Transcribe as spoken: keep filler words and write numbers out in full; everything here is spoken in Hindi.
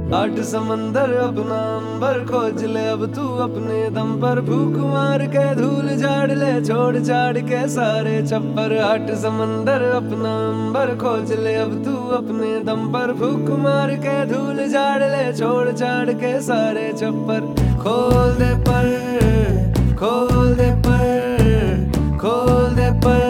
आठ समंदर अपना अंबर खोज ले अब तू अपने दम पर, भूख मार के धूल झाड़ ले छोड़ छाड़ के सारे छप्पर। आठ समंदर अपना अंबर खोज ले अब तू अपने दम पर, भूख मार के धूल झाड़ ले छोड़ छाड़ के सारे छप्पर। खोल दे पर खोल दे पर खोल दे पर